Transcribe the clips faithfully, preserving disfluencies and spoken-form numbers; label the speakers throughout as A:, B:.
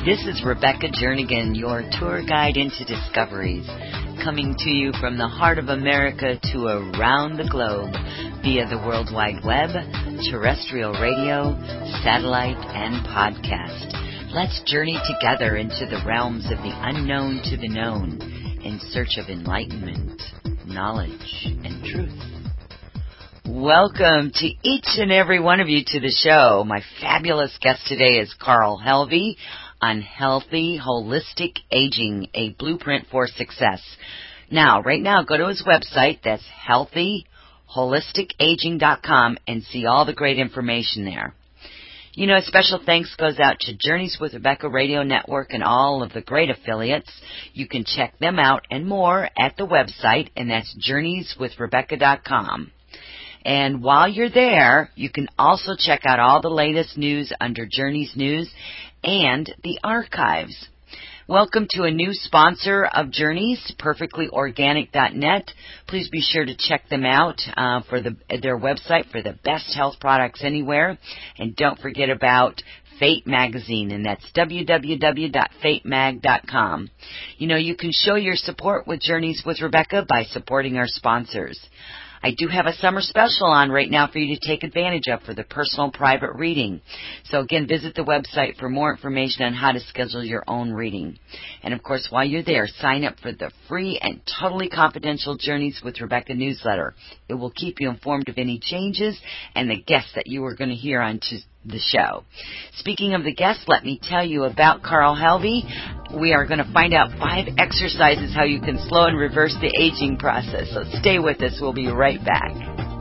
A: This is Rebecca Jernigan, your tour guide into discoveries, coming to you from the heart of America to around the globe via the World Wide Web, terrestrial radio, satellite, and podcast. Let's journey together into the realms of the unknown to the known in search of enlightenment, knowledge, and truth. Welcome to each and every one of you to the show. My fabulous guest today is Carl Helvey on Healthy Holistic Aging, a Blueprint for Success. Now, right now, go to his website. That's healthy holistic aging dot com and see all the great information there. You know, a special thanks goes out to Journeys with Rebecca Radio Network and all of the great affiliates. You can check them out and more at the website, and that's journeys with rebecca dot com. And while you're there, you can also check out all the latest news under Journeys News and the archives. Welcome to a new sponsor of Journeys, perfectly organic dot net. Please be sure to check them out uh, for the, their website for the best health products anywhere. And don't forget about Fate Magazine, and that's w w w dot fate mag dot com. You know, you can show your support with Journeys with Rebecca by supporting our sponsors. I do have a summer special on right now for you to take advantage of for the personal private reading. So again, visit the website for more information on how to schedule your own reading. And of course, while you're there, sign up for the free and totally confidential Journeys with Rebecca newsletter. It will keep you informed of any changes and the guests that you are going to hear on Tuesday. The show. Speaking of the guests, let me tell you about Carl Helvey. We are going to find out five exercises how you can slow and reverse the aging process. So stay with us. We'll be right back.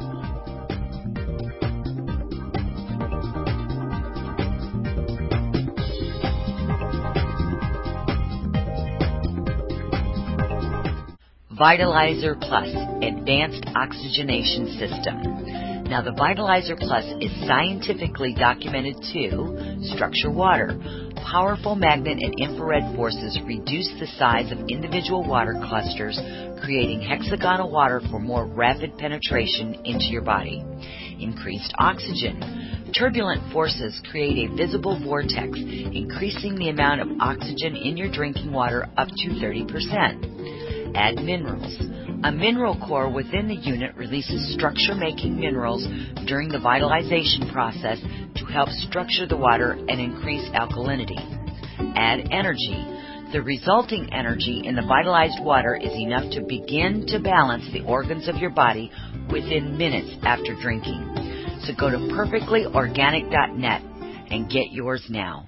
A: Vitalizer Plus Advanced Oxygenation System. Now, the Vitalizer Plus is scientifically documented to structure water. Powerful magnet and infrared forces reduce the size of individual water clusters, creating hexagonal water for more rapid penetration into your body. Increased oxygen. Turbulent forces create a visible vortex, increasing the amount of oxygen in your drinking water up to thirty percent. Add minerals. A mineral core within the unit releases structure-making minerals during the vitalization process to help structure the water and increase alkalinity. Add energy. The resulting energy in the vitalized water is enough to begin to balance the organs of your body within minutes after drinking. So go to perfectly organic dot net and get yours now.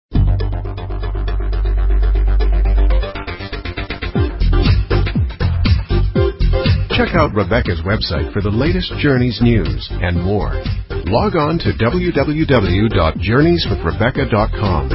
B: Check out Rebecca's website for the latest Journeys news and more. Log on to w w w dot journeys with rebecca dot com.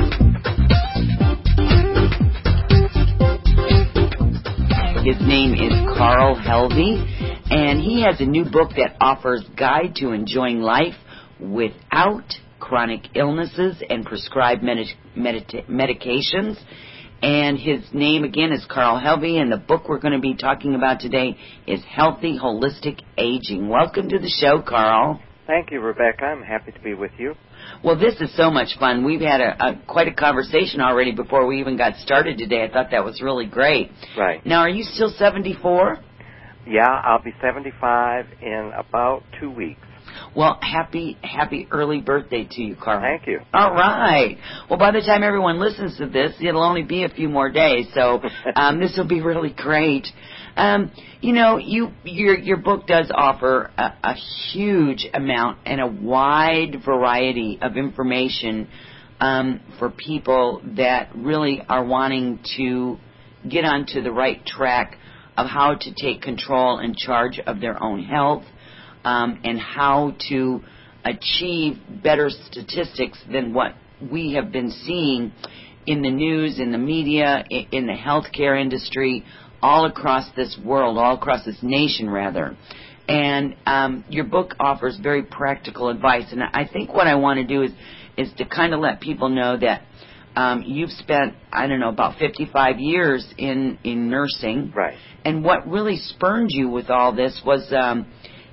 A: His name is Carl Helvey, and he has a new book that offers Guide to Enjoying Life Without Chronic Illnesses and Prescribed medi- medita- Medications. And his name, again, is Carl Helvey, and the book we're going to be talking about today is Healthy Holistic Aging. Welcome to the show, Carl.
C: Thank you, Rebecca. I'm happy to be with you.
A: Well, this is so much fun. We've had a, a quite a conversation already before we even got started today. I thought that was really great.
C: Right.
A: Now, are you still seventy-four?
C: Yeah, I'll be seventy-five in about two weeks.
A: Well, happy, happy early birthday to you, Carl.
C: Thank you.
A: All right. Well, by the time everyone listens to this, it'll only be a few more days, so um, this will be really great. Um, you know, you your your book does offer a, a huge amount and a wide variety of information um, for people that really are wanting to get onto the right track of how to take control and charge of their own health. Um, and how to achieve better statistics than what we have been seeing in the news, in the media, in the healthcare industry, all across this world, all across this nation, rather. And um, your book offers very practical advice. And I think what I want to do is, is to kind of let people know that um, you've spent, I don't know, about fifty-five years in, in nursing.
C: Right.
A: And what really spurned you with all this was... Um,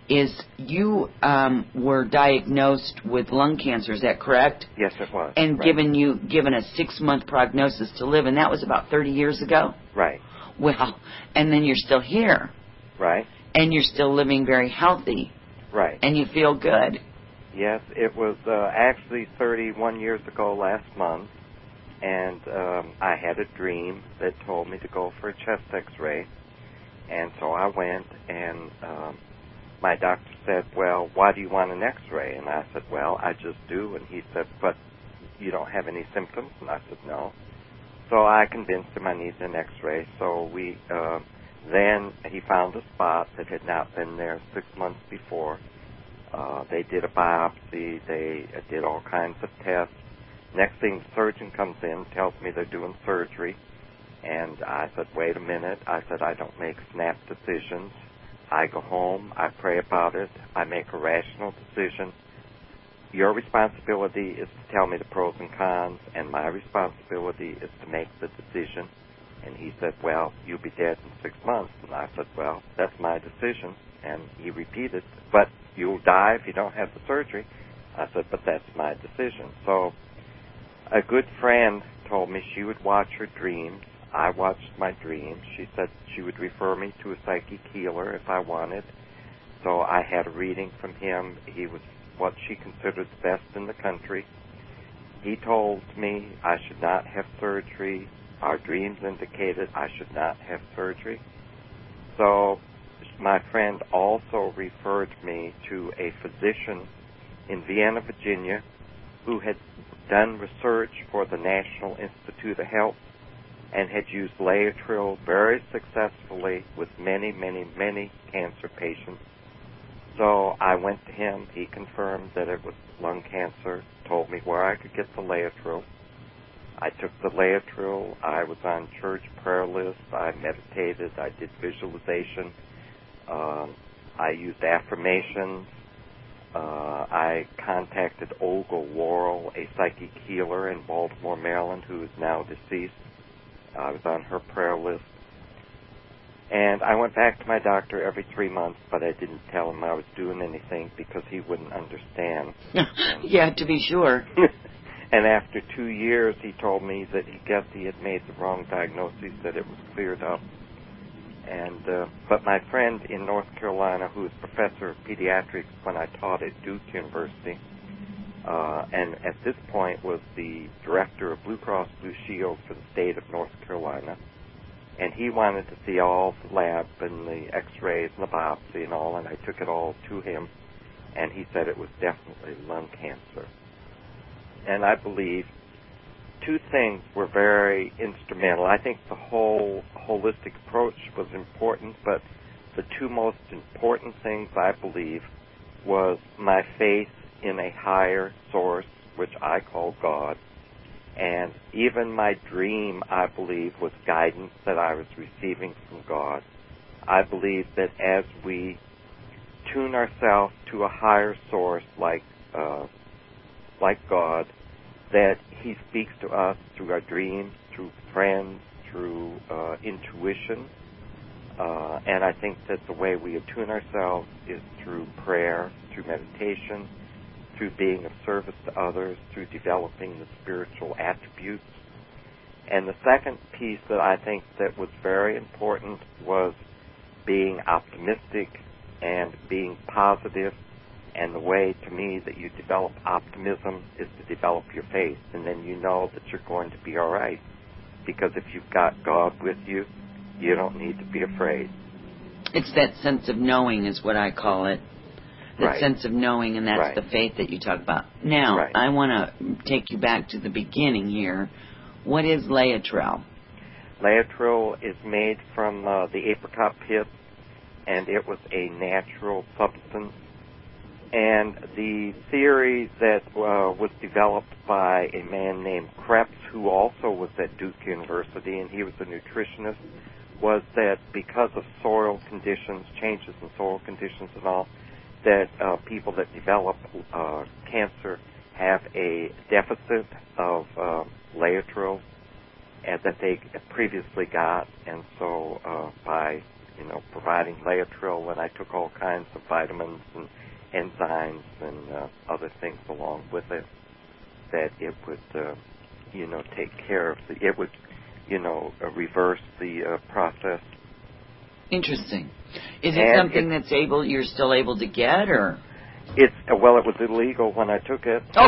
A: is you um, were diagnosed with lung cancer. Is that correct?
C: Yes, it was.
A: And
C: right.
A: given you given a six-month prognosis to live, and that was about thirty years ago?
C: Right.
A: Well, and then you're still here.
C: Right.
A: And you're still living very healthy.
C: Right.
A: And you feel good.
C: Yes, it was uh, actually thirty-one years ago last month, and um, I had a dream that told me to go for a chest X-ray, and so I went, and um, my doctor said, well, why do you want an X-ray? And I said, well, I just do, and he said, but you don't have any symptoms? And I said, no. So I convinced him I needed an X-ray, so we, uh, then he found a spot that had not been there six months before. Uh, they did a biopsy, they uh, did all kinds of tests. Next thing, the surgeon comes in, tells me they're doing surgery, and I said, wait a minute. I said, I don't make snap decisions. I go home, I pray about it, I make a rational decision. Your responsibility is to tell me the pros and cons, and my responsibility is to make the decision. And he said, well, you'll be dead in six months. And I said, well, that's my decision. And he repeated, but you'll die if you don't have the surgery. I said, but that's my decision. So a good friend told me she would watch her dreams. I watched my dreams. She said she would refer me to a psychic healer if I wanted. So I had a reading from him. He was what she considered the best in the country. He told me I should not have surgery. Our dreams indicated I should not have surgery. So my friend also referred me to a physician in Vienna, Virginia, who had done research for the National Institute of Health and had used Laetrile very successfully with many, many, many cancer patients. So I went to him. He confirmed that it was lung cancer, told me where I could get the Laetrile. I took the Laetrile. I was on church prayer lists. I meditated. I did visualization. Um, I used affirmations. Uh, I contacted Olga Worrell, a psychic healer in Baltimore, Maryland, who is now deceased. I was on her prayer list. And I went back to my doctor every three months, but I didn't tell him I was doing anything because he wouldn't understand.
A: Yeah, to be sure.
C: And after two years, he told me that he guessed he had made the wrong diagnosis, that it was cleared up. And uh, but my friend in North Carolina, who is professor of pediatrics when I taught at Duke University, uh, and at this point was the director of Blue Cross Blue Shield for the state of North Carolina, and he wanted to see all the lab and the x-rays and the biopsy and all, and I took it all to him, and he said it was definitely lung cancer. And I believe two things were very instrumental. I think the whole holistic approach was important, but the two most important things, I believe, was my faith in a higher source, which I call God, and even my dream, I believe, was guidance that I was receiving from God. I believe that as we tune ourselves to a higher source like uh, like God, that He speaks to us through our dreams, through friends, through uh, intuition. Uh, and I think that the way we attune ourselves is through prayer, through meditation, through being of service to others, through developing the spiritual attributes. And the second piece that I think that was very important was being optimistic and being positive. And the way, to me, that you develop optimism is to develop your faith. And then you know that you're going to be all right. Because if you've got God with you, you don't need to be afraid.
A: It's that sense of knowing is what I call it. That
C: right.
A: sense of knowing, and that's
C: right.
A: the faith that you talk about. Now,
C: right.
A: I want to take you back to the beginning here. What is Laetrile?
C: Laetrile is made from uh, the apricot pit, and it was a natural substance. And the theory that uh, was developed by a man named Krebs, who also was at Duke University, and he was a nutritionist, was that because of soil conditions, changes in soil conditions and all, that uh, people that develop uh, cancer have a deficit of uh, Laetrile and that they previously got, and so uh, by you know, providing Laetrile, and I took all kinds of vitamins and enzymes and uh, other things along with it, that it would, uh, you know, take care of the, it would, you know, uh, reverse the uh, process.
A: Interesting. Is it
C: and
A: something
C: it,
A: that's able, you're still able to get, or?
C: It's, uh, well, it was illegal when I took it.
A: Oh,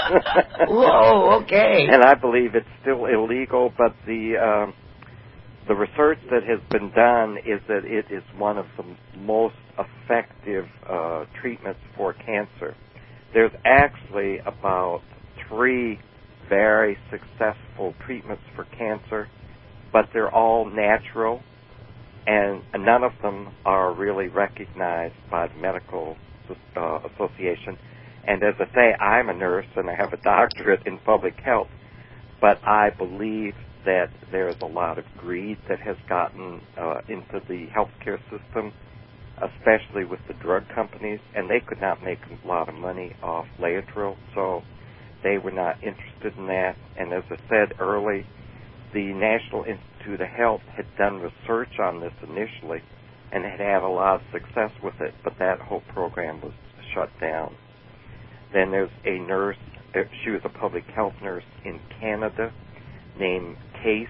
A: whoa, okay.
C: And I believe it's still illegal, but the, um, the research that has been done is that it is one of the most effective uh, treatments for cancer. There's actually about three very successful treatments for cancer, but they're all natural, and none of them are really recognized by the medical uh, association. And as I say, I'm a nurse and I have a doctorate in public health, but I believe that there's a lot of greed that has gotten uh, into the healthcare system, especially with the drug companies, and they could not make a lot of money off Laetrile, so they were not interested in that. And as I said early, the National Institute of Health had done research on this initially and had had a lot of success with it, but that whole program was shut down. Then there's a nurse, she was a public health nurse in Canada, named Case,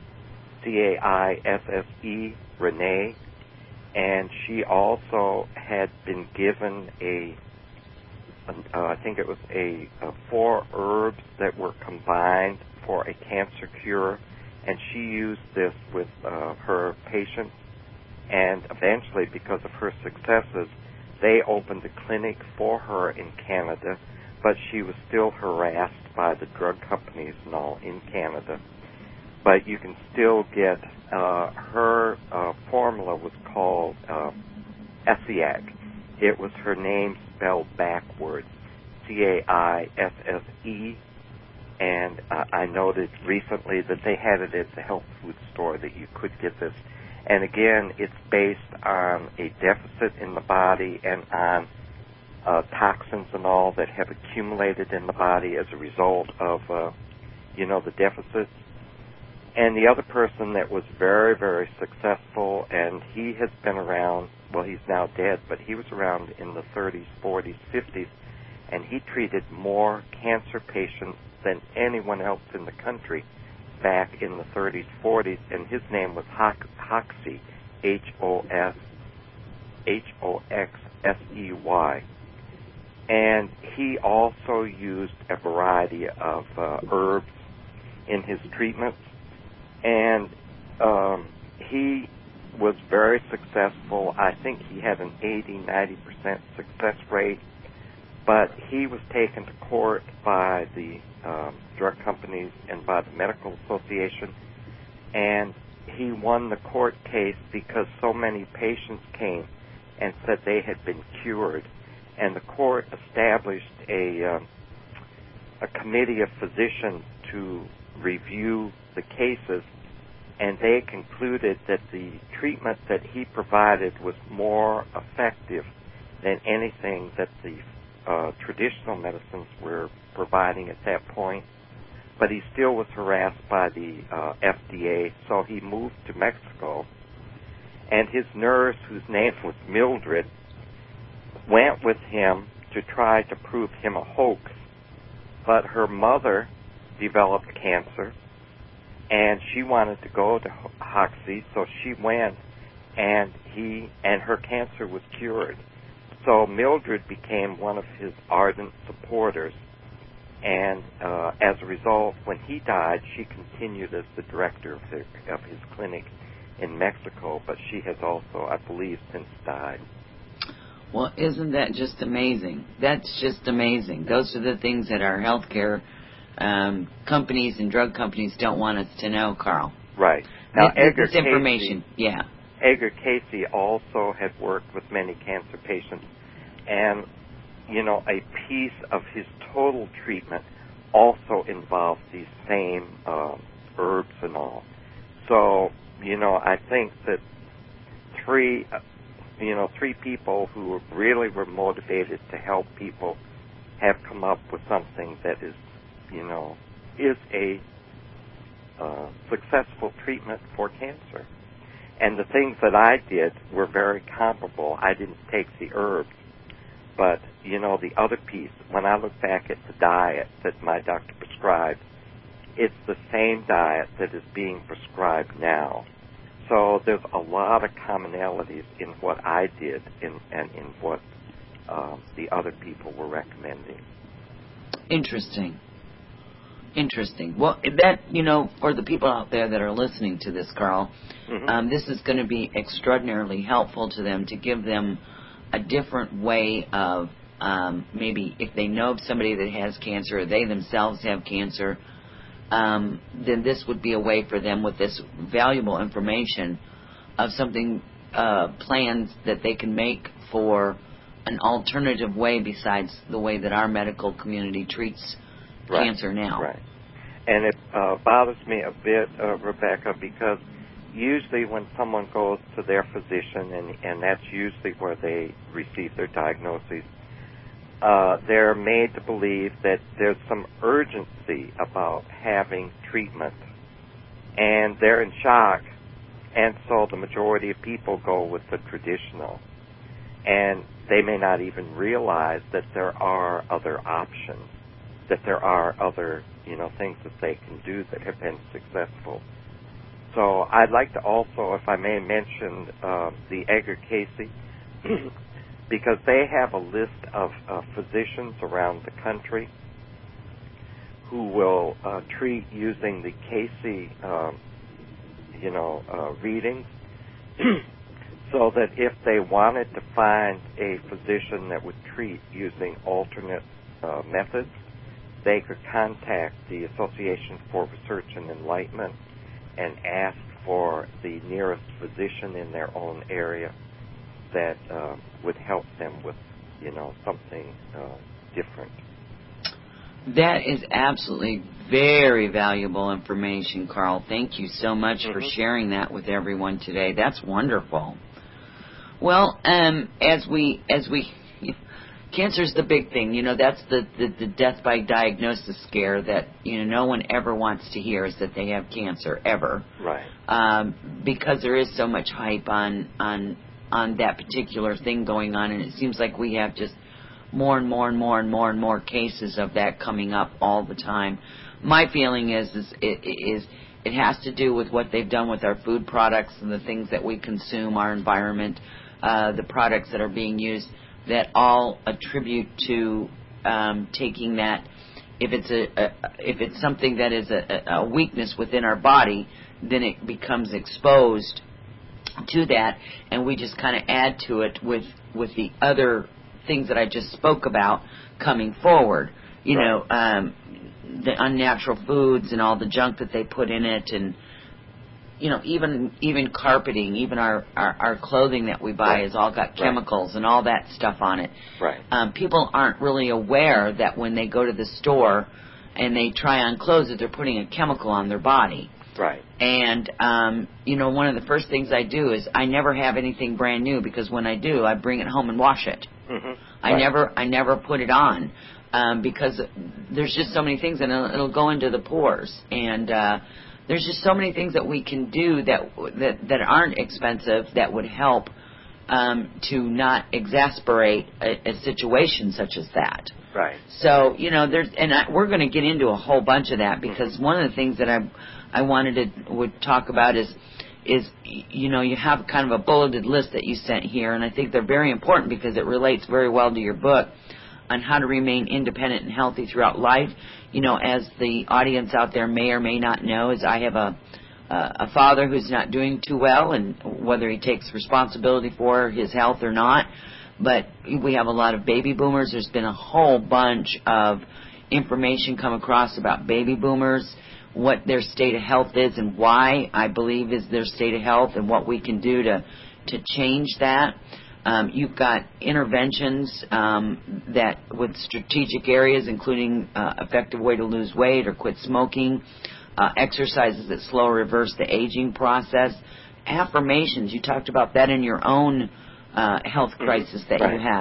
C: C A I S S E, Renee, and she also had been given a, uh, I think it was a, a four herbs that were combined for a cancer cure, and she used this with uh, her patients, and eventually, because of her successes, they opened a clinic for her in Canada, but she was still harassed by the drug companies and all in Canada. But you can still get, uh, her uh, formula was called uh, Essiac. It was her name spelled backwards, C A I S S E, and uh, I noted recently that they had it at the health food store that you could get this. And again, it's based on a deficit in the body and on uh, toxins and all that have accumulated in the body as a result of, uh, you know, the deficits. And the other person that was very, very successful, and he has been around, well, he's now dead, but he was around in the thirties, forties, fifties, and he treated more cancer patients than anyone else in the country back in the thirties, forties, and his name was Hoxsey, H O S, H O X S E Y. And he also used a variety of uh, herbs in his treatments, and um, he was very successful. I think he had an eighty, ninety percent success rate, but he was taken to court by the um, drug companies and by the medical association, and he won the court case because so many patients came and said they had been cured, and the court established a um, a committee of physicians to review the cases, and they concluded that the treatment that he provided was more effective than anything that the uh, traditional medicines were providing at that point. But he still was harassed by the uh, F D A, so he moved to Mexico, and his nurse, whose name was Mildred, went with him to try to prove him a hoax. But her mother developed cancer, and she wanted to go to Hoxsey, so she went, and he and her cancer was cured. So Mildred became one of his ardent supporters, and uh, as a result, when he died, she continued as the director of, the, of his clinic in Mexico, but she has also, I believe, since died.
A: Well, isn't that just amazing? That's just amazing. Those are the things that our healthcare um, companies and drug companies don't want us to know, Carl.
C: Right. Now,
A: this,
C: Edgar
A: this information,
C: Casey,
A: yeah.
C: Edgar Casey also had worked with many cancer patients, and, you know, a piece of his total treatment also involved these same uh, herbs and all. So, you know, I think that three... Uh, you know, three people who really were motivated to help people have come up with something that is, you know, is a uh, successful treatment for cancer. And the things that I did were very comparable. I didn't take the herbs. But, you know, the other piece, when I look back at the diet that my doctor prescribed, it's the same diet that is being prescribed now. So there's a lot of commonalities in what I did in, and in what um, the other people were recommending.
A: Interesting. Interesting. Well, that, you know, for the people out there that are listening to this, Carl, mm-hmm. um, this is going to be extraordinarily helpful to them to give them a different way of um, maybe if they know of somebody that has cancer or they themselves have cancer, um, then this would be a way for them with this valuable information of something, uh, plans that they can make for an alternative way besides the way that our medical community treats
C: right.
A: cancer now.
C: Right. And it uh, bothers me a bit, uh, Rebecca, because usually when someone goes to their physician, and, and that's usually where they receive their diagnoses, uh, they're made to believe that there's some urgency about having treatment, and they're in shock, and so the majority of people go with the traditional. And they may not even realize that there are other options, that there are other, you know, things that they can do that have been successful. So I'd like to also, if I may, mention uh, the Edgar Cayce, because they have a list of uh, physicians around the country who will uh, treat using the Cayce, uh, you know, uh, readings, so that if they wanted to find a physician that would treat using alternate uh, methods, they could contact the Association for Research and Enlightenment and ask for the nearest physician in their own area that uh, would help them with, you know, something uh, different.
A: That is absolutely very valuable information, Carl. Thank you so much mm-hmm. for sharing that with everyone today. That's wonderful. Well, um, as we as we. Cancer's the big thing. You know, that's the, the, the death by diagnosis scare that, you know, no one ever wants to hear is that they have cancer, ever.
C: Right.
A: Um, because there is so much hype on, on on that particular thing going on, and it seems like we have just more and more and more and more and more cases of that coming up all the time. My feeling is, is, it, is it has to do with what they've done with our food products and the things that we consume, our environment, uh, the products that are being used, that all attribute to um, taking that. If it's a, a if it's something that is a, a weakness within our body, then it becomes exposed to that, and we just kind of add to it with with the other things that I just spoke about coming forward. You
C: right.
A: know, um, the unnatural foods and all the junk that they put in it, and you know, even even carpeting, even our, our, our clothing that we buy
C: right.
A: has all got chemicals
C: right.
A: and all that stuff on it.
C: Right.
A: Um, people aren't really aware that when they go to the store and they try on clothes that they're putting a chemical on their body.
C: Right.
A: And, um, you know, one of the first things I do is I never have anything brand new, because when I do, I bring it home and wash it.
C: Mm-hmm.
A: I
C: right.
A: never I never put it on um, because there's just so many things, and it'll, it'll go into the pores. And uh there's just so many things that we can do that that, that aren't expensive that would help um, to not exasperate a, a situation such as that.
C: Right.
A: So, you know, there's, and I, we're going to get into a whole bunch of that, because mm-hmm. one of the things that I I wanted to would talk about is is you know, you have kind of a bulleted list that you sent here, and I think they're very important because it relates very well to your book on how to remain independent and healthy throughout life. You know, as the audience out there may or may not know, is I have a uh, a father who's not doing too well, and whether he takes responsibility for his health or not. But we have a lot of baby boomers. There's been a whole bunch of information come across about baby boomers, what their state of health is, and why I believe is their state of health, and what we can do to to change that. Um, you've got interventions um, that with strategic areas, including uh, effective way to lose weight or quit smoking, uh, exercises that slow or reverse the aging process, affirmations. You talked about that in your own uh, health crisis that
C: right.
A: you had.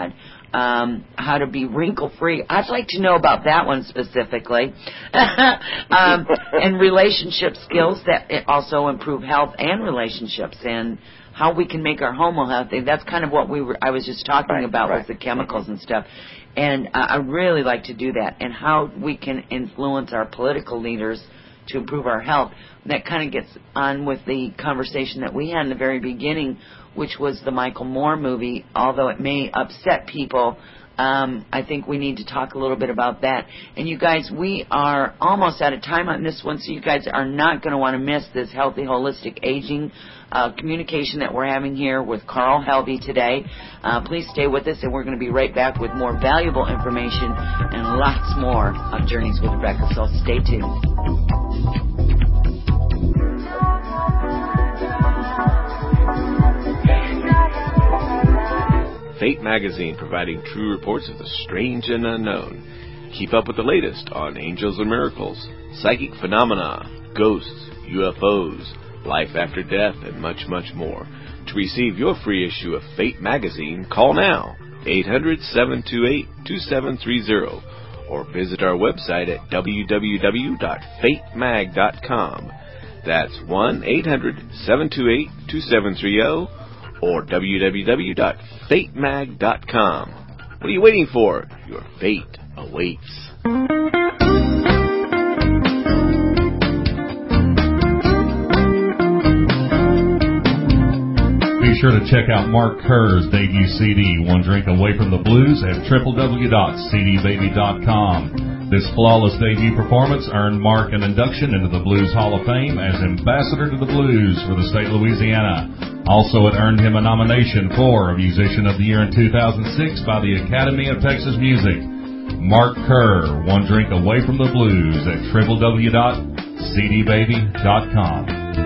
A: um, how to be wrinkle-free. I'd like to know about that one specifically. um, and relationship skills that also improve health and relationships, and how we can make our home more healthy. That's kind of what we were. I was just talking
C: right,
A: about
C: right.
A: with the chemicals and stuff. And uh, I really like to do that, and how we can influence our political leaders to improve our health. That kind of gets on with the conversation that we had in the very beginning, which was the Michael Moore movie. Although it may upset people, um, I think we need to talk a little bit about that. And you guys, we are almost out of time on this one, so you guys are not going to want to miss this Healthy Holistic Aging uh, communication that we're having here with Carl Helvey today. Uh, please stay with us, and we're going to be right back with more valuable information and lots more of Journeys with Rebecca, so stay tuned.
D: Fate Magazine, providing true reports of the strange and unknown. Keep up with the latest on angels and miracles, psychic phenomena, ghosts, U F Os, life after death, and much, much more. To receive your free issue of Fate Magazine, call now, eight hundred, seven two eight, two seven three zero, or visit our website at w w w dot fate mag dot com. That's one eight hundred, seven two eight, two seven three zero, or w w w dot fate mag dot com. What are you waiting for? Your fate awaits.
E: Be sure to check out Mark Kerr's debut C D, One Drink Away from the Blues, at w w w dot c d baby dot com. This flawless debut performance earned Mark an induction into the Blues Hall of Fame as Ambassador to the Blues for the state of Louisiana. Also, it earned him a nomination for Musician of the Year in two thousand six by the Academy of Texas Music. Mark Kerr, One Drink Away from the Blues, at w w w dot c d baby dot com.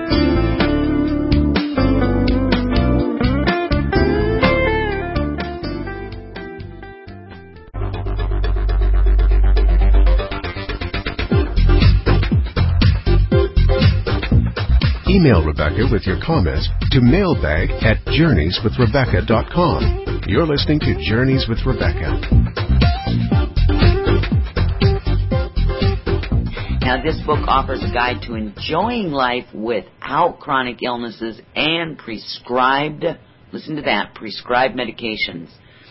B: Email Rebecca with your comments to mailbag at journeys with rebecca dot com. You're listening to Journeys with Rebecca.
A: Now, this book offers a guide to enjoying life without chronic illnesses and prescribed, listen to that, prescribed medications.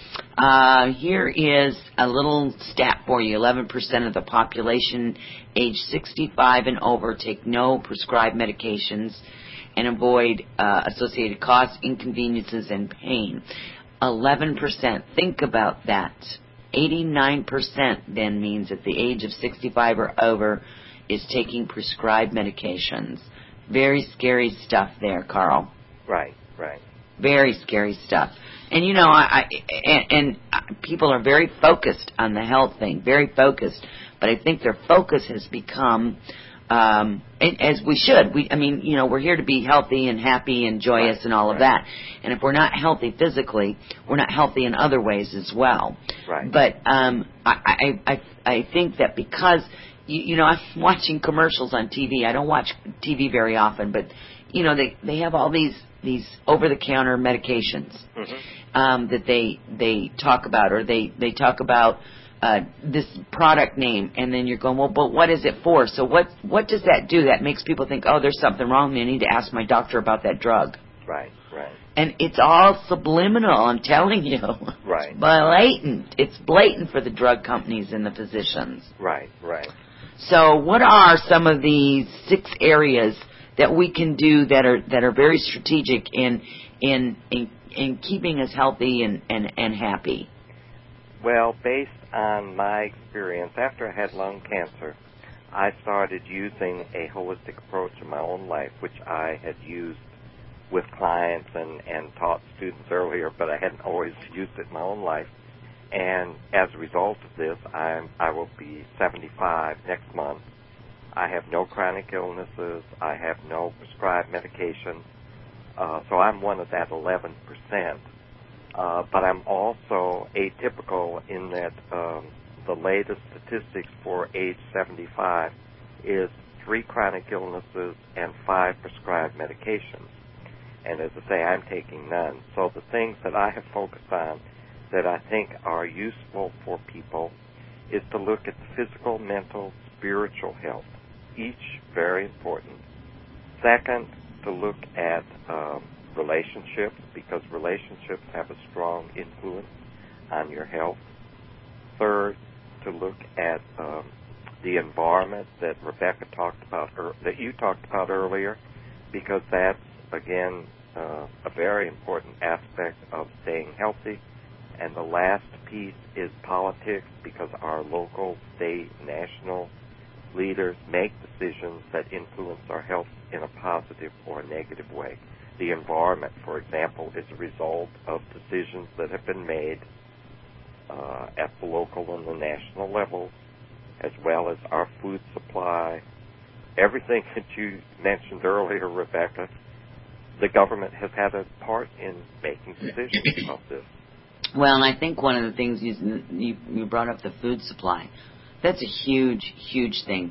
A: Uh, here is a little stat for you. eleven percent of the population age sixty-five and over take no prescribed medications and avoid uh, associated costs, inconveniences, and pain. eleven percent. Think about that. eighty-nine percent then means at the age of sixty-five or over is taking prescribed medications. Very scary stuff there, Carl.
C: Right, right.
A: Very scary stuff. And, you know, I, I and, and people are very focused on the health thing, very focused. But I think their focus has become, um, and as we should. We, I mean, you know, we're here to be healthy and happy and joyous right, and all right. of that. And if we're not healthy physically, we're not healthy in other ways as well.
C: Right.
A: But um, I, I, I, I think that because, you, you know, I'm watching commercials on T V. I don't watch T V very often, but, you know, they, they have all these these over-the-counter medications mm-hmm. um, that they they talk about, or they, they talk about uh, this product name, and then you're going, well, but what is it for? So what what does that do? That makes people think, oh, there's something wrong with me. I need to ask my doctor about that drug.
C: Right, right.
A: And it's all subliminal, I'm telling you.
C: Right.
A: It's blatant. It's blatant for the drug companies and the physicians.
C: Right, right.
A: So what are some of these six areas that we can do that are that are very strategic in in in, in keeping us healthy and, and, and happy?
C: Well, based on my experience, after I had lung cancer, I started using a holistic approach in my own life, which I had used with clients and, and taught students earlier, but I hadn't always used it in my own life. And as a result of this, I'm, I will be seventy-five next month. I have no chronic illnesses. I have no prescribed medication. Uh, so I'm one of that eleven percent. Uh, but I'm also atypical in that um, the latest statistics for age seventy-five is three chronic illnesses and five prescribed medications. And as I say, I'm taking none. So the things that I have focused on that I think are useful for people is to look at the physical, mental, spiritual health, each very important. Second, to look at um, relationships, because relationships have a strong influence on your health. Third, to look at um, the environment that Rebecca talked about, or that you talked about earlier, because that's, again, uh, a very important aspect of staying healthy. And the last piece is politics, because our local, state, national leaders make decisions that influence our health in a positive or a negative way. The environment, for example, is a result of decisions that have been made uh, at the local and the national levels, as well as our food supply. Everything that you mentioned earlier, Rebecca, the government has had a part in making decisions about this.
A: Well, and I think one of the things you, you, you brought up, the food supply. That's a huge, huge thing.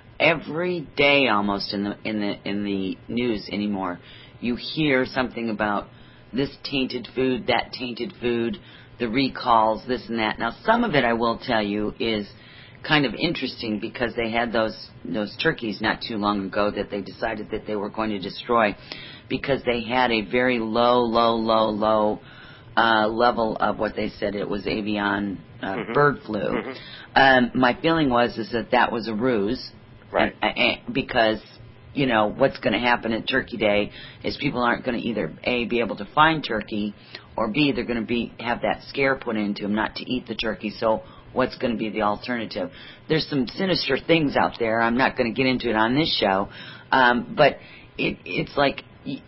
A: Every day, almost in the in the in the news anymore, you hear something about this tainted food, that tainted food, the recalls, this and that. Now, some of it, I will tell you, is kind of interesting, because they had those those turkeys not too long ago that they decided that they were going to destroy, because they had a very low, low, low, low uh, level of what they said it was avian uh, mm-hmm. bird flu. Mm-hmm. Um, my feeling was is that that was a ruse,
C: right?
A: And, and, because you know what's going to happen at Turkey Day is people aren't going to either A, be able to find turkey, or B, they're going to be have that scare put into them not to eat the turkey. So what's going to be the alternative? There's some sinister things out there. I'm not going to get into it on this show, um, but it, it's like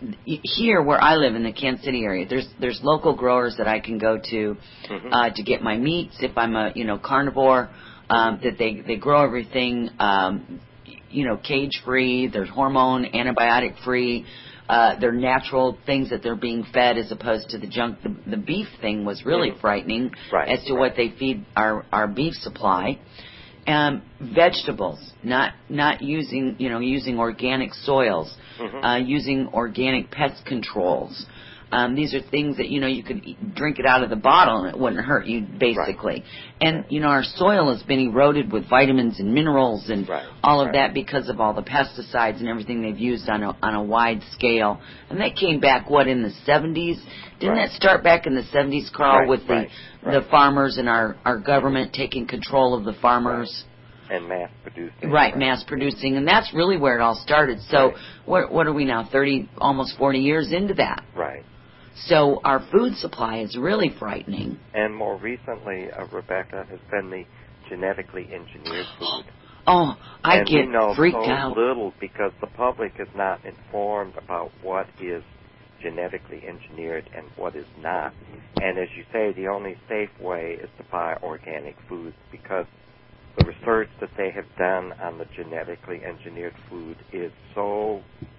A: here where I live in the Kansas City area, there's there's local growers that I can go to mm-hmm. uh, to get my meats if I'm a you know carnivore. Um, that they they grow everything um, you know cage free. They're hormone antibiotic free. Uh, they're natural things that they're being fed, as opposed to the junk. The, the beef thing was really mm-hmm. frightening
C: right,
A: as to
C: right.
A: what they feed our our beef supply. Um, vegetables, not not using you know using organic soils, mm-hmm. uh, using organic pest controls. Um, these are things that you know you could eat, drink it out of the bottle and it wouldn't hurt you, basically.
C: Right.
A: And you know our soil has been eroded with vitamins and minerals and
C: right.
A: all of
C: right.
A: that because of all the pesticides and everything they've used on a on a wide scale. And that came back what in the seventies? Didn't
C: right.
A: that start back in the seventies, Carl,
C: right.
A: with the
C: right. Right.
A: the farmers and our our government mm-hmm. taking control of the farmers?
C: Right. And mass producing.
A: Right, right, mass producing, and that's really where it all started. So,
C: right.
A: what what are we now? Thirty, almost forty years into that.
C: Right.
A: So our food supply is really frightening.
C: And more recently, uh, Rebecca, has been the genetically engineered food.
A: Oh, I
C: and
A: get
C: we know
A: freaked
C: so
A: out.
C: little because the public is not informed about what is genetically engineered and what is not. And as you say, the only safe way is to buy organic foods, because the research that they have done on the genetically engineered food is so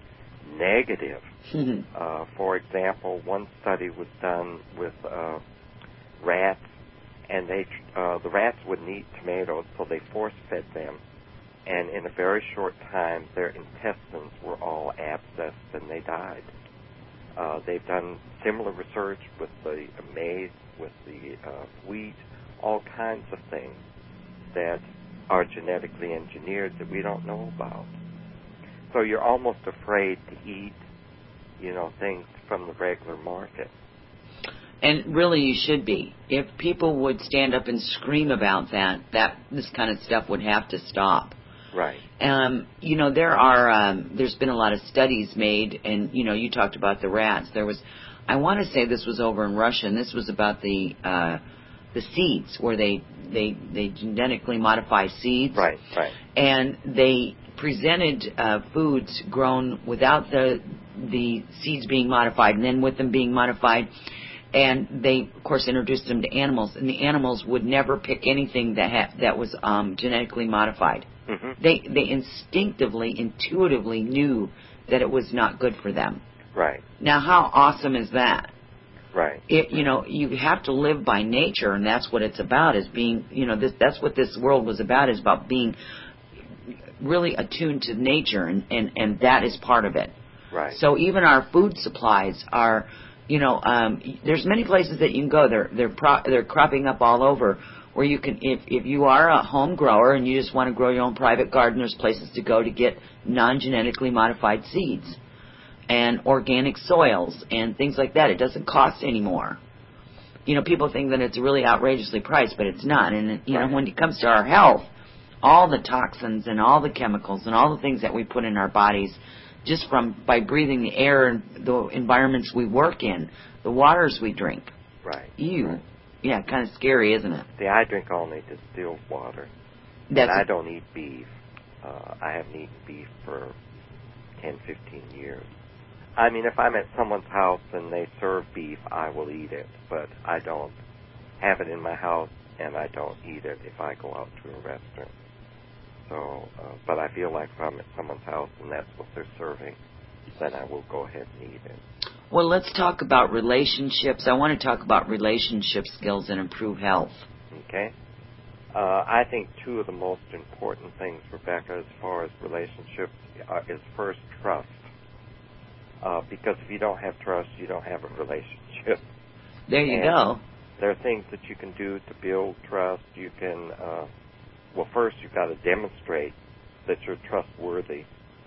C: negative. uh, for example, one study was done with uh, rats, and they uh, the rats wouldn't eat tomatoes, so they force-fed them, and in a very short time, their intestines were all abscessed, and they died. Uh, they've done similar research with the maize, with the uh, wheat, all kinds of things that are genetically engineered that we don't know about. So you're almost afraid to eat, you know, things from the regular market.
A: And really, you should be. If people would stand up and scream about that, that this kind of stuff would have to stop.
C: Right.
A: Um, you know, there are. Um, there's been a lot of studies made, and you know, you talked about the rats. There was, I want to say, this was over in Russia, and this was about the uh, the seeds, where they they they genetically modify seeds.
C: Right. Right.
A: And they presented uh, foods grown without the the seeds being modified, and then with them being modified, and they of course introduced them to animals, and the animals would never pick anything that ha- that was um, genetically modified. Mm-hmm. They they instinctively, intuitively knew that it was not good for them.
C: Right.
A: Now, how awesome is that?
C: Right.
A: It, you know, you have to live by nature, and that's what it's about. Is being, you know, this that's what this world was about. Is about being really attuned to nature, and, and, and that is part of it.
C: Right.
A: So even our food supplies are You know, um, there's many places that you can go. They're they're pro- they're cropping up all over where you can, if if you are a home grower and you just want to grow your own private garden, there's places to go to get non-genetically modified seeds and organic soils and things like that. It doesn't cost any more. You know, people think that it's really outrageously priced, but it's not. And, you know, when it comes to our health, all the toxins and all the chemicals and all the things that we put in our bodies just from by breathing the air and the environments we work in, the waters we drink.
C: Right.
A: Ew.
C: Right.
A: Yeah, kind of scary, isn't it?
C: See, I drink only distilled water.
A: That's
C: and I don't eat beef. Uh, I haven't eaten beef for ten, fifteen years. I mean, if I'm at someone's house and they serve beef, I will eat it. But I don't have it in my house, and I don't eat it if I go out to a restaurant. So, uh, but I feel like if I'm at someone's house and that's what they're serving, then I will go ahead and eat it.
A: Well, let's talk about relationships. I want to talk about relationship skills and improve health.
C: Okay. Uh, I think two of the most important things, Rebecca, as far as relationships, uh, is first trust. Uh, because if you don't have trust, you don't have a relationship.
A: There you
C: and
A: go.
C: There are things that you can do to build trust. You can, uh, well, first you've got to demonstrate that you're trustworthy.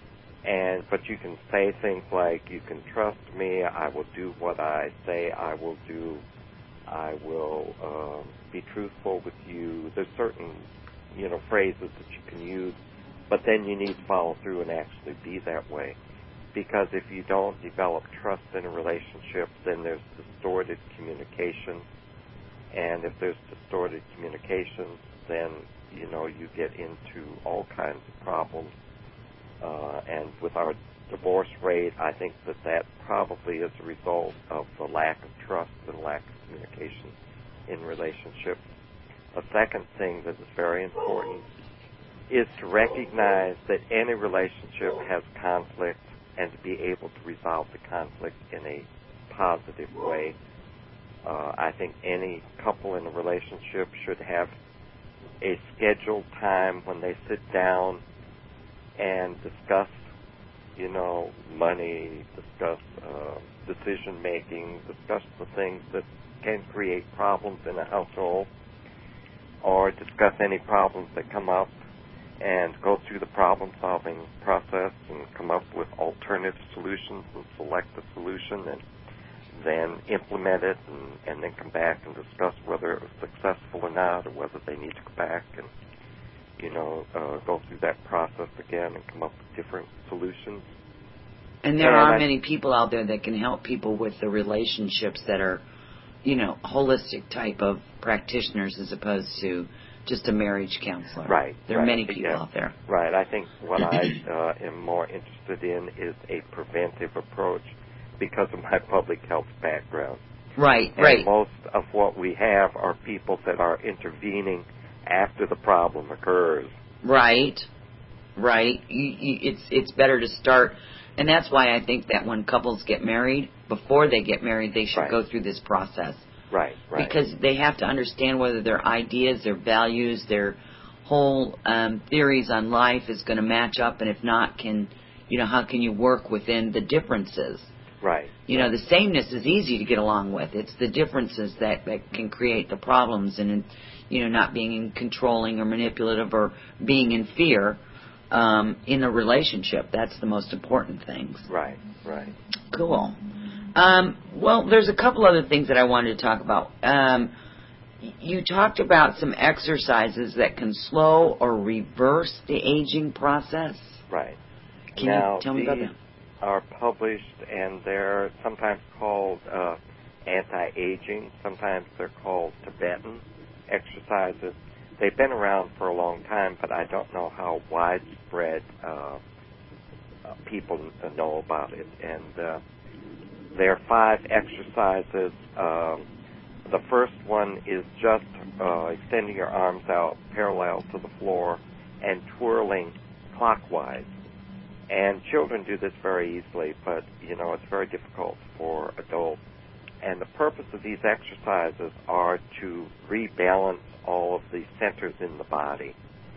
C: And but you can say things like, you can trust me, I will do what I say I will do, I will uh, be truthful with you. There's certain, you know, phrases that you can use, but then you need to follow through and actually be that way. Because if you don't develop trust in a relationship, then there's distorted communication. And if there's distorted communication, then, you know, you get into all kinds of problems. Uh, and with our divorce rate, I think that that probably is a result of the lack of trust and lack of communication in relationships. A second thing that is very important is to recognize that any relationship has conflict and to be able to resolve the conflict in a positive way. Uh, I think any couple in a relationship should have a scheduled time when they sit down and discuss, you know, money, discuss uh, decision-making, discuss the things that can create problems in a household, or discuss any problems that come up and go through the problem-solving process and come up with alternative solutions and select a solution and then implement it and, and then come back and discuss whether it was successful or not, or whether they need to go back and, you know, uh, go through that process again and come up with different solutions.
A: And there
C: and
A: are
C: I,
A: many people out there that can help people with the relationships that are, you know, holistic type of practitioners as opposed to just a marriage counselor.
C: Right.
A: There are
C: right,
A: many people
C: yeah,
A: out there.
C: Right. I think what I uh, am more interested in is a preventive approach because of my public health background.
A: Right,
C: and
A: right.
C: most of what we have are people that are intervening after the problem occurs.
A: Right, right. You, you, it's it's better to start, and that's why I think that when couples get married, before they get married, they should
C: right.
A: go through this process.
C: Right, right.
A: Because they have to understand whether their ideas, their values, their whole um, theories on life is going to match up, and if not, can you know how can you work within the differences?
C: Right.
A: You know, the sameness is easy to get along with. It's the differences that, that can create the problems, and, you know, not being controlling or manipulative or being in fear um, in a relationship. That's the most important things.
C: Right, right.
A: Cool. Um, well, there's a couple other things that I wanted to talk about. Um, you talked about some exercises that can slow or reverse the aging process.
C: Right.
A: Can
C: now,
A: you tell me about that?
C: Are published, and they're sometimes called uh, anti-aging. Sometimes they're called Tibetan exercises. They've been around for a long time, but I don't know how widespread uh, uh, people know about it. And uh, there are five exercises. Um, the first one is just uh, extending your arms out parallel to the floor and twirling clockwise. And children do this very easily, but, you know, it's very difficult for adults. And the purpose of these exercises are to rebalance all of the centers in the body.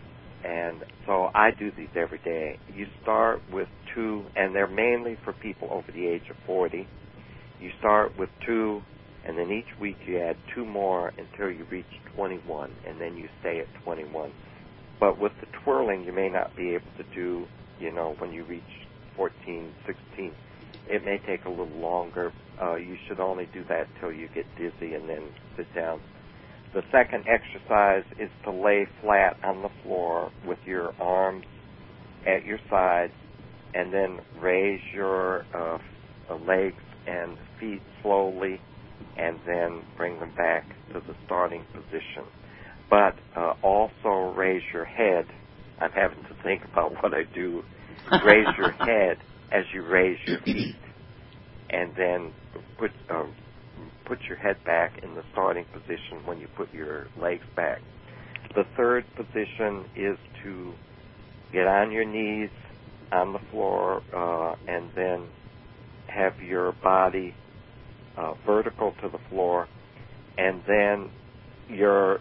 C: And so I do these every day. You start with two, and they're mainly for people over the age of forty. you start with two, and then each week you add two more until you reach twenty-one, and then you stay at twenty-one. But with the twirling, you may not be able to do, you know, when you reach fourteen, sixteen. It may take a little longer. Uh, you should only do that till you get dizzy and then sit down. The second exercise is to lay flat on the floor with your arms at your side, and then raise your uh, legs and feet slowly, and then bring them back to the starting position. But uh, also raise your head. I'm having to think about what I do. Raise your head as you raise your feet, and then put uh, put your head back in the starting position when you put your legs back. The third position is to get on your knees on the floor, uh, and then have your body uh, vertical to the floor, and then your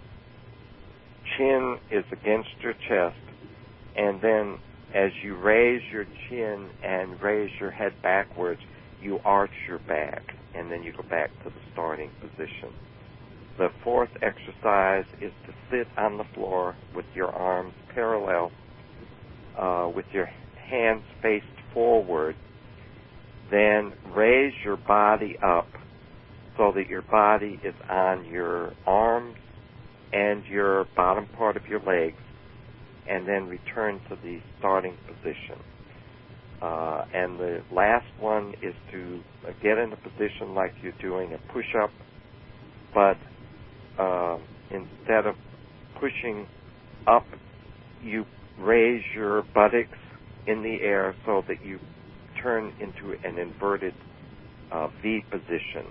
C: chin is against your chest, and then as you raise your chin and raise your head backwards, you arch your back, and then you go back to the starting position. The fourth exercise is to sit on the floor with your arms parallel, uh, with your hands faced forward. Then raise your body up so that your body is on your arms and your bottom part of your legs, and then return to the starting position. Uh, and the last one is to get in a position like you're doing a push-up, but uh, instead of pushing up, you raise your buttocks in the air so that you turn into an inverted uh, V position.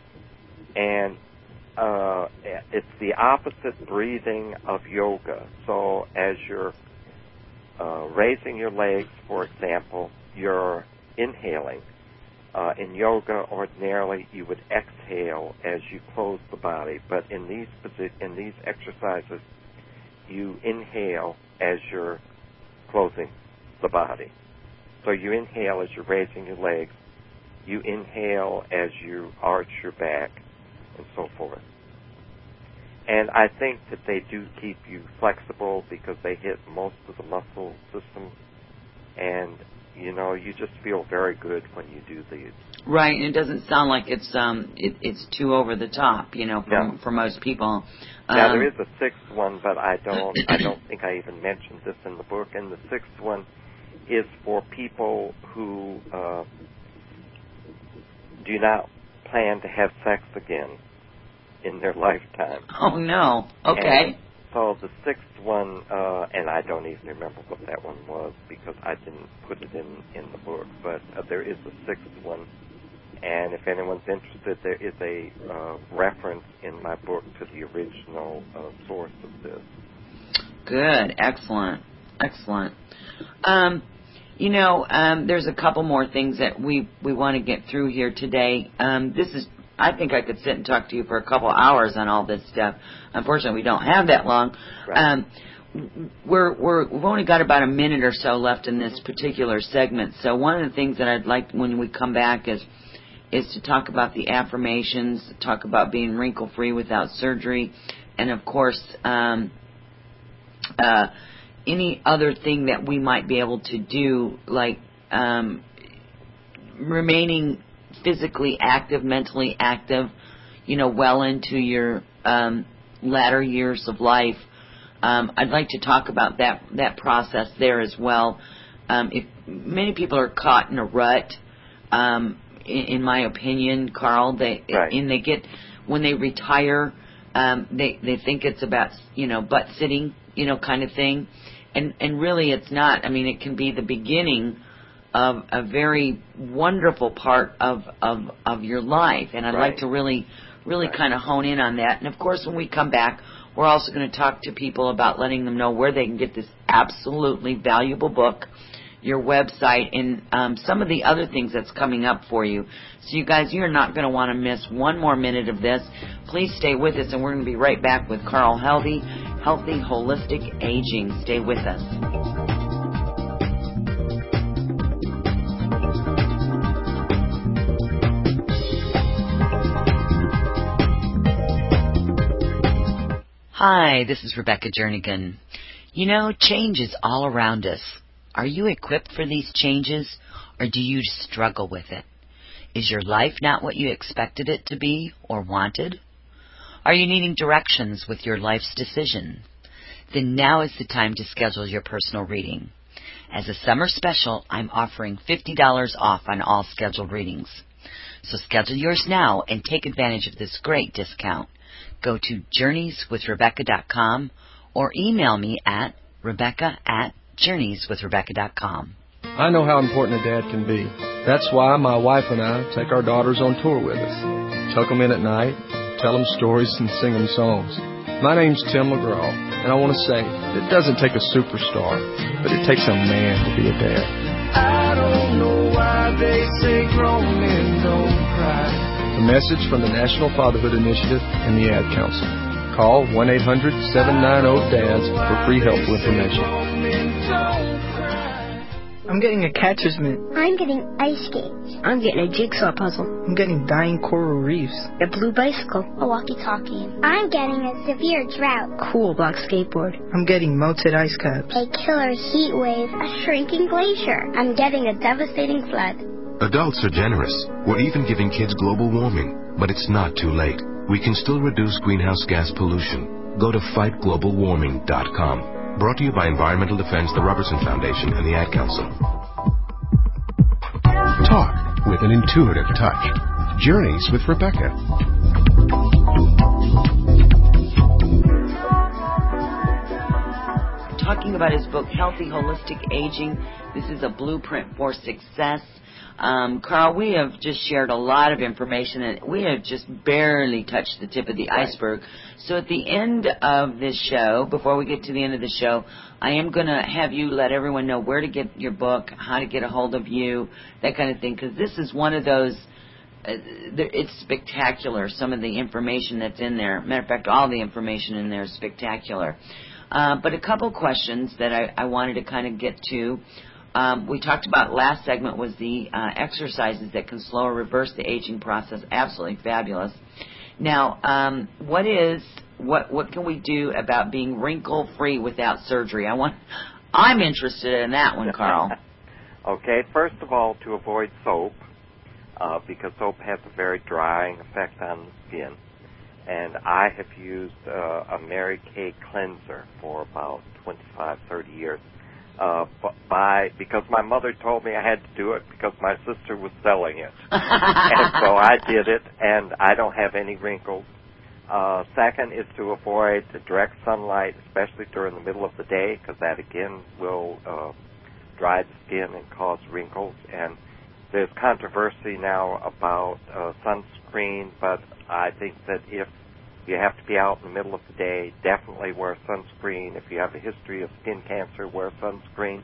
C: And uh, it's the opposite breathing of yoga. So as you're uh, raising your legs, for example, you're inhaling. Uh, in yoga, ordinarily, you would exhale as you close the body, but in these posi- in these exercises, you inhale as you're closing the body. So you inhale as you're raising your legs, you inhale as you arch your back, and so forth. And I think that they do keep you flexible because they hit most of the muscle system, and you know, you just feel very good when you do these.
A: Right, and it doesn't sound like it's um it, it's too over the top, you know, for,
C: no.
A: for most people. Um,
C: now there is a sixth one, but I don't I don't think I even mentioned this in the book. And the sixth one is for people who uh, do not plan to have sex again in their lifetime.
A: Oh no! Okay.
C: And so the sixth one, uh, and I don't even remember what that one was because I didn't put it in, in the book, but uh, there is a sixth one, and if anyone's interested, there is a uh, reference in my book to the original uh, source of this.
A: Good. Excellent. Excellent. Um, you know, um, there's a couple more things that we, we want to get through here today. Um, this is I think I could sit and talk to you for a couple hours on all this stuff. Unfortunately, we don't have that long.
C: Right.
A: Um, we're, we're, we've only got about a minute or so left in this particular segment. So one of the things that I'd like when we come back is is to talk about the affirmations, talk about being wrinkle-free without surgery, and, of course, um, uh, any other thing that we might be able to do, like um, remaining physically active, mentally active, you know, well into your um, latter years of life. Um, I'd like to talk about that that process there as well. Um, if many people are caught in a rut, um, in, in my opinion, Carl, they
C: right.
A: and they get when they retire, um, they they think it's about you know butt sitting, you know, kind of thing, and and really it's not. I mean, it can be the beginning of a very wonderful part of, of, of your life. And I'd
C: right.
A: like to really, really
C: right.
A: kind of hone in on that. And, of course, when we come back, we're also going to talk to people about letting them know where they can get this absolutely valuable book, your website, and um, some of the other things that's coming up for you. So, you guys, you're not going to want to miss one more minute of this. Please stay with us, and we're going to be right back with Carl Helvey, Healthy Holistic Aging. Stay with us. Hi, this is Rebecca Jernigan. You know, change is all around us. Are you equipped for these changes, or do you struggle with it? Is your life not what you expected it to be or wanted? Are you needing directions with your life's decision? Then now is the time to schedule your personal reading. As a summer special, I'm offering fifty dollars off on all scheduled readings. So schedule yours now and take advantage of this great discount. Go to journeys with rebecca dot com or email me at rebecca at journeys with rebecca dot com.
F: I know how important a dad can be. That's why my wife and I take our daughters on tour with us. Tuck them in at night, tell them stories, and sing them songs. My name's Tim McGraw, and I want to say, it doesn't take a superstar, but it takes a man to be a dad. I don't know why they say grown men don't cry. A message from the National Fatherhood Initiative and the Ad Council. Call one eight hundred seven nine zero D A D S for free helpful information.
G: I'm getting a catcher's mitt.
H: I'm getting ice skates.
I: I'm getting a jigsaw puzzle.
G: I'm getting dying coral reefs.
I: A blue bicycle.
H: A walkie-talkie. I'm getting a severe drought.
I: Cool block skateboard.
G: I'm getting melted ice caps.
H: A killer heat wave. A shrinking glacier. I'm getting a devastating flood.
B: Adults are generous. We're even giving kids global warming. But it's not too late. We can still reduce greenhouse gas pollution. Go to fight global warming dot com. Brought to you by Environmental Defense, the Robertson Foundation, and the Ad Council. Talk with an intuitive touch. Journeys with Rebecca.
A: Talking about his book, Healthy Holistic Aging. This is a blueprint for success. Um, Carl, we have just shared a lot of information, and we have just barely touched the tip of the iceberg. So at the end of this show, before we get to the end of the show, I am going to have you let everyone know where to get your book, how to get a hold of you, that kind of thing, because this is one of those, uh, it's spectacular, some of the information that's in there. Matter of fact, all the information in there is spectacular. Uh, but a couple questions that I, I wanted to kind of get to. Um, we talked about last segment was the uh, exercises that can slow or reverse the aging process. Absolutely fabulous. Now, um, what is what what can we do about being wrinkle free without surgery? I want. I'm interested in that one, Carl.
C: Okay, first of all, to avoid soap, uh, because soap has a very drying effect on the skin, and I have used uh, a Mary Kay cleanser for about twenty-five, thirty years. Uh, by because my mother told me I had to do it because my sister was selling it, and so I did it, and I don't have any wrinkles. Uh, second is to avoid the direct sunlight, especially during the middle of the day, because that again will uh, dry the skin and cause wrinkles. And there's controversy now about uh, sunscreen, but I think that if you have to be out in the middle of the day, definitely wear sunscreen. If you have a history of skin cancer, wear sunscreen.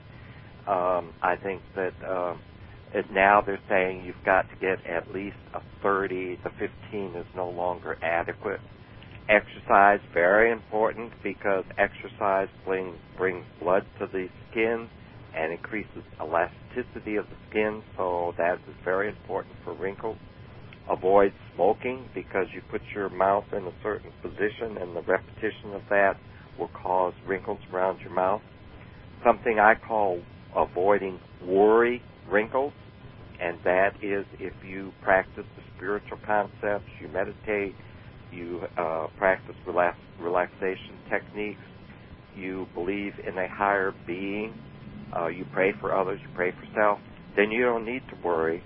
C: Um, I think that uh, it, now they're saying you've got to get at least a thirty. The fifteen is no longer adequate. Exercise, very important, because exercise brings, brings blood to the skin and increases elasticity of the skin, so that is very important for wrinkles. Avoid smoking, because you put your mouth in a certain position, and the repetition of that will cause wrinkles around your mouth. Something I call avoiding worry wrinkles, and that is if you practice the spiritual concepts, you meditate, you uh, practice relax, relaxation techniques, you believe in a higher being, uh, you pray for others, you pray for self, then you don't need to worry.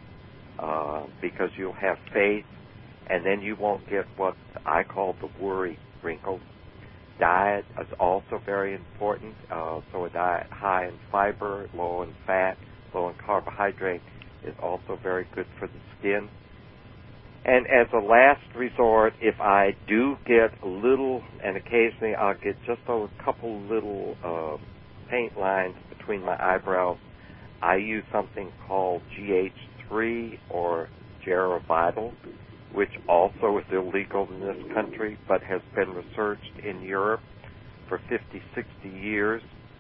C: Uh, because you'll have faith, and then you won't get what I call the worry wrinkles. Diet is also very important. Uh, so a diet high in fiber, low in fat, low in carbohydrate is also very good for the skin. And as a last resort, if I do get a little, and occasionally I'll get just a couple little uh, paint lines between my eyebrows, I use something called G H three or Geravital, which also is illegal in this country but has been researched in Europe for fifty, sixty years.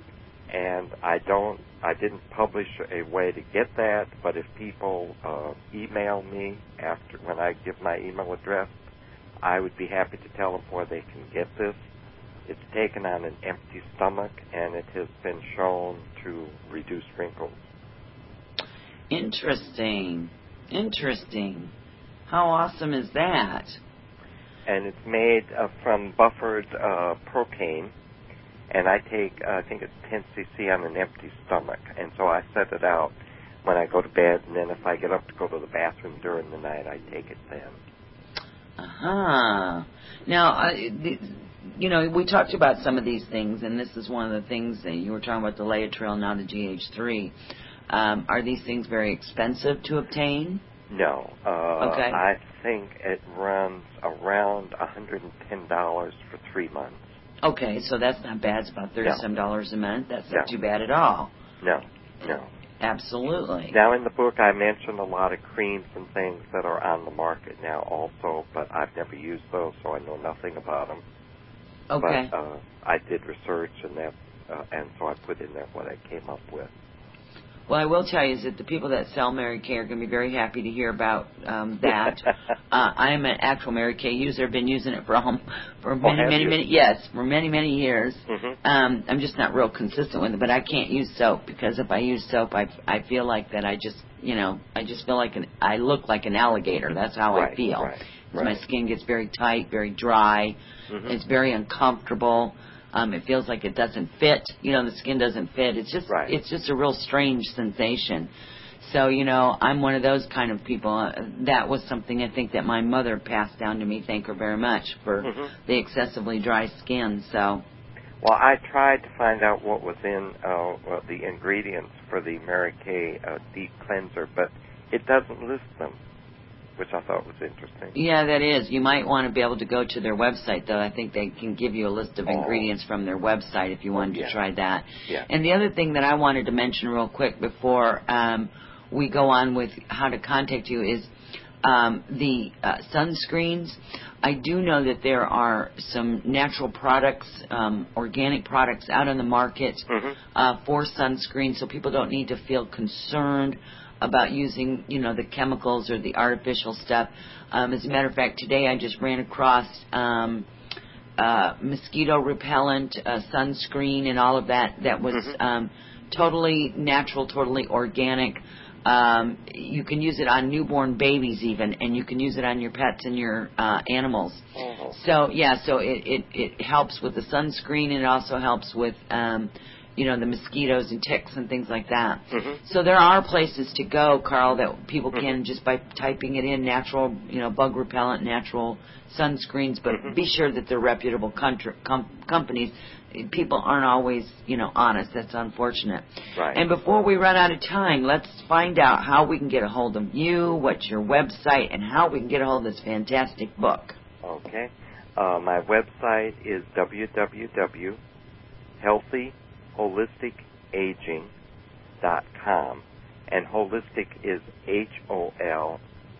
C: And I don't, I didn't publish a way to get that, but if people uh, email me after, when I give my email address, I would be happy to tell them where they can get this. It's taken on an empty stomach, and it has been shown to reduce wrinkles.
A: Interesting. Interesting. How awesome is that?
C: And it's made uh, from buffered uh, protein, and I take, uh, I think it's ten c c on an empty stomach, and so I set it out when I go to bed, and then if I get up to go to the bathroom during the night, I take it then.
A: Uh-huh. Now, uh, the, you know, we talked about some of these things, and this is one of the things that you were talking about, the Laetrile, now the G H three. Um, are these things very expensive to obtain?
C: No. Uh,
A: okay.
C: I think it runs around one hundred ten dollars for three months.
A: Okay, so that's not bad. It's about thirty-some dollars a month. That's not
C: no.
A: too bad at all.
C: No, no.
A: Absolutely.
C: Now, in the book, I mentioned a lot of creams and things that are on the market now also, but I've never used those, so I know nothing about them.
A: Okay.
C: But uh, I did research, and that, uh, and so I put in there what I came up with.
A: Well, I will tell you is that the people that sell Mary Kay are going to be very happy to hear about um, that. uh, I am an actual Mary Kay user. I've been using it for um, for many,
C: oh,
A: many,
C: you?
A: many yes, for many, many years.
C: Mm-hmm.
A: Um, I'm just not real consistent with it, but I can't use soap because if I use soap, I I feel like that I just you know I just feel like an I look like an alligator. That's how
C: right,
A: I feel.
C: Right, right.
A: My skin gets very tight, very dry.
C: Mm-hmm.
A: It's very uncomfortable. Um, it feels like it doesn't fit. You know, the skin doesn't fit. It's just,
C: right.
A: it's just a real strange sensation. So, you know, I'm one of those kind of people. Uh, that was something I think that my mother passed down to me. Thank her very much for
C: mm-hmm.
A: the excessively dry skin. So,
C: well, I tried to find out what was in uh, well, the ingredients for the Mary Kay uh, deep cleanser, but it doesn't list them, which I thought was interesting.
A: Yeah, that is. You might want to be able to go to their website, though. I think they can give you a list of
C: oh.
A: ingredients from their website if you wanted
C: oh, yeah.
A: to try that.
C: Yeah.
A: And the other thing that I wanted to mention real quick before um, we go on with how to contact you is um, the uh, sunscreens. I do know that there are some natural products, um, organic products out on the market
C: mm-hmm.
A: uh, for sunscreen, so people don't need to feel concerned about using, you know, the chemicals or the artificial stuff. Um, as a matter of fact, today I just ran across um, uh, mosquito repellent, uh, sunscreen, and all of that that was
C: mm-hmm.
A: um, totally natural, totally organic. Um, you can use it on newborn babies even, and you can use it on your pets and your uh, animals.
C: Oh.
A: So, yeah, so it, it, it helps with the sunscreen, and it also helps with um, you know, the mosquitoes and ticks and things like that.
C: Mm-hmm.
A: So there are places to go, Carl, that people
C: mm-hmm.
A: can just by typing it in, natural, you know, bug repellent, natural sunscreens, but
C: mm-hmm.
A: be sure that they're reputable country, com- companies. People aren't always, you know, honest. That's unfortunate.
C: Right.
A: And before we run out of time, let's find out how we can get a hold of you, what's your website, and how we can get a hold of this fantastic book.
C: Okay. Uh, my website is w w w dot healthy holistic aging dot com, and holistic is H O L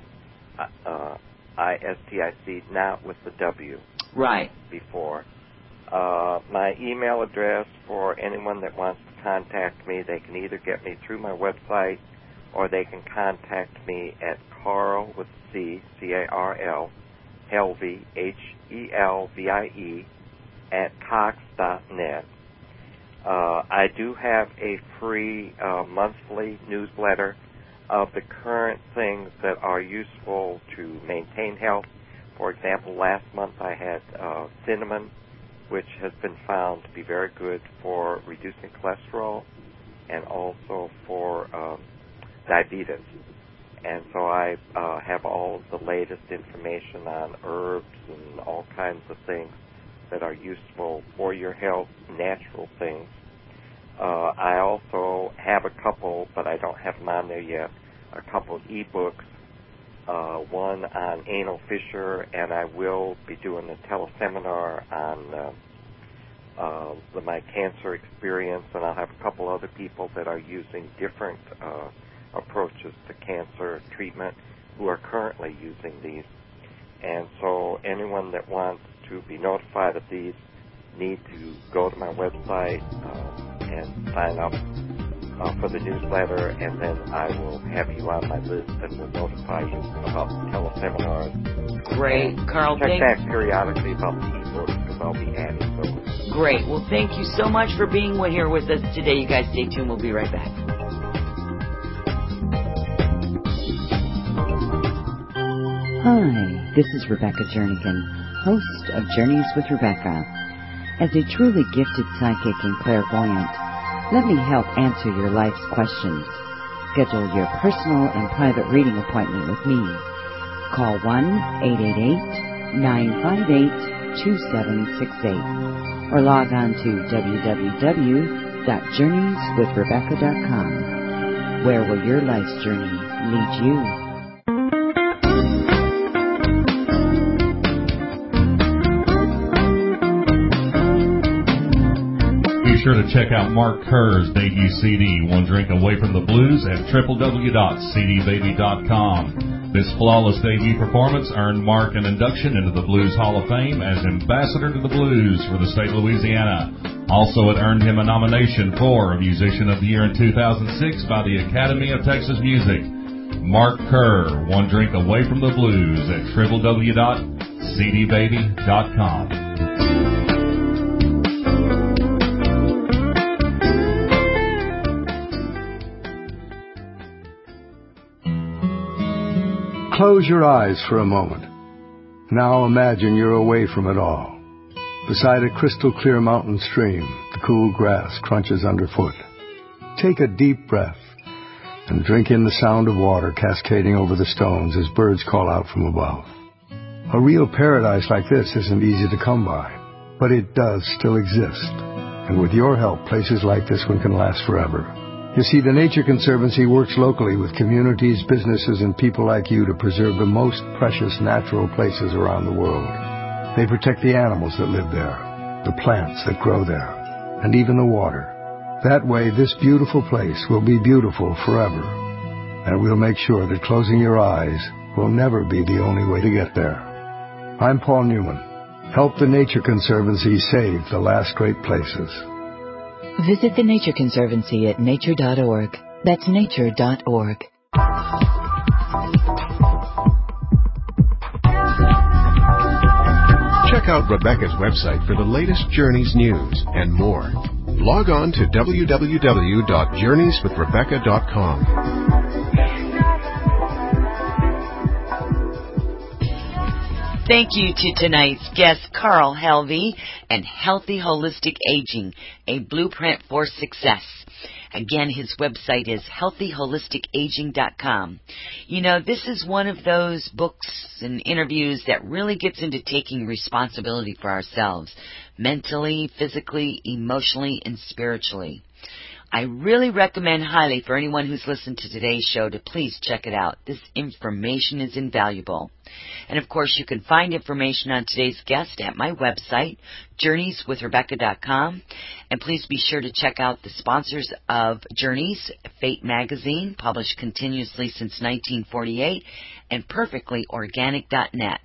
C: uh, I S T I C, not with the W.
A: Right.
C: Before. Uh, my email address for anyone that wants to contact me, they can either get me through my website or they can contact me at Carl with C, C A R L, Helvie, H E L V I E, at cox dot net. Uh, I do have a free uh, monthly newsletter of the current things that are useful to maintain health. For example, last month I had uh, cinnamon, which has been found to be very good for reducing cholesterol and also for um, diabetes. And so I uh, have all of the latest information on herbs and all kinds of things that are useful for your health, natural things. Uh, I also have a couple, but I don't have them on there yet, a couple of e-books, uh, one on anal fissure, and I will be doing a teleseminar on uh, uh, the, my cancer experience, and I'll have a couple other people that are using different uh, approaches to cancer treatment who are currently using these. And so anyone that wants to be notified of these need to go to my website uh, and sign up uh, for the newsletter, and then I will have you on my list and will notify you about the teleseminars.
A: Great.
C: And
A: Carl,
C: check
A: thank
C: back periodically about the e-books because I'll be adding those.
A: Great. Well, thank you so much for being here with us today. You guys stay tuned. We'll be right back.
J: Hi, this is Rebecca Jernigan, host of Journeys with Rebecca. As a truly gifted psychic and clairvoyant, let me help answer your life's questions. Schedule your personal and private reading appointment with me. Call one eight eight eight, nine five eight, two seven six eight or log on to w w w dot journeys with rebecca dot com. Where will your life's journey lead you?
E: Be sure to check out Mark Kerr's debut C D, One Drink Away from the Blues, at w w w dot c d baby dot com. This flawless debut performance earned Mark an induction into the Blues Hall of Fame as Ambassador to the Blues for the state of Louisiana. Also, it earned him a nomination for Musician of the Year in two thousand six by the Academy of Texas Music. Mark Kerr, One Drink Away from the Blues, at w w w dot c d baby dot com.
K: Close your eyes for a moment. Now imagine you're away from it all. Beside a crystal clear mountain stream, the cool grass crunches underfoot. Take a deep breath and drink in the sound of water cascading over the stones as birds call out from above. A real paradise like this isn't easy to come by, but it does still exist. And with your help, places like this one can last forever. You see, the Nature Conservancy works locally with communities, businesses, and people like you to preserve the most precious natural places around the world. They protect the animals that live there, the plants that grow there, and even the water. That way, this beautiful place will be beautiful forever. And we'll make sure that closing your eyes will never be the only way to get there. I'm Paul Newman. Help the Nature Conservancy save the last great places.
L: Visit the Nature Conservancy at nature dot org. That's nature dot org.
B: Check out Rebecca's website for the latest Journeys news and more. Log on to w w w dot journeys with rebecca dot com.
A: Thank you to tonight's guest, Carl Helvey, and Healthy Holistic Aging, a Blueprint for Success. Again, his website is healthy holistic aging dot com. You know, this is one of those books and interviews that really gets into taking responsibility for ourselves, mentally, physically, emotionally, and spiritually. I really recommend highly for anyone who's listened to today's show to please check it out. This information is invaluable. And, of course, you can find information on today's guest at my website, journeys with rebecca dot com. And please be sure to check out the sponsors of Journeys, Fate Magazine, published continuously since nineteen forty-eight, and perfectly organic dot net.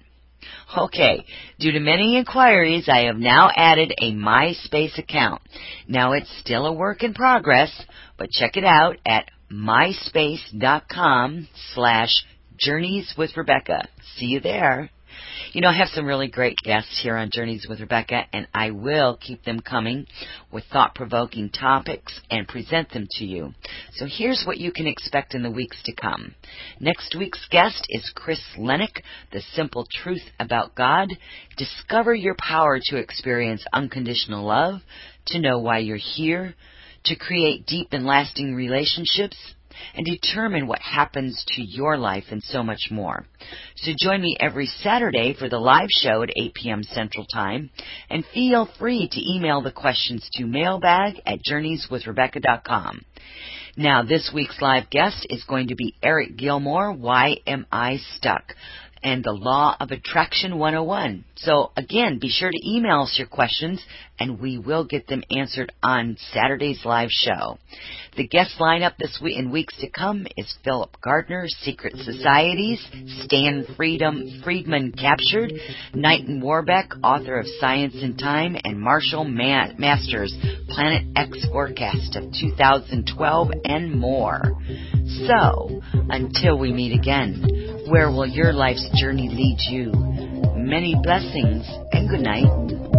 A: Okay, due to many inquiries, I have now added a MySpace account. Now, it's still a work in progress, but check it out at myspace dot com slash Journeys with Rebecca. See you there. You know, I have some really great guests here on Journeys with Rebecca, and I will keep them coming with thought-provoking topics and present them to you. So here's what you can expect in the weeks to come. Next week's guest is Chris Lennox, The Simple Truth About God. Discover your power to experience unconditional love, to know why you're here, to create deep and lasting relationships, and determine what happens to your life, and so much more. So join me every Saturday for the live show at eight p.m. Central Time, and feel free to email the questions to mailbag at journeys with rebecca dot com. Now, this week's live guest is going to be Eric Gilmore, Why Am I Stuck? And the Law of Attraction one oh one. So, again, be sure to email us your questions, and we will get them answered on Saturday's live show. The guest lineup this week and weeks to come is Philip Gardner, Secret Societies, Stan Freedom, Friedman Captured, Knighton Warbeck, author of Science and Time, and Marshall Ma- Masters, Planet X Forecast of two thousand twelve, and more. So, until we meet again, where will your life's journey lead you? Many blessings and good night.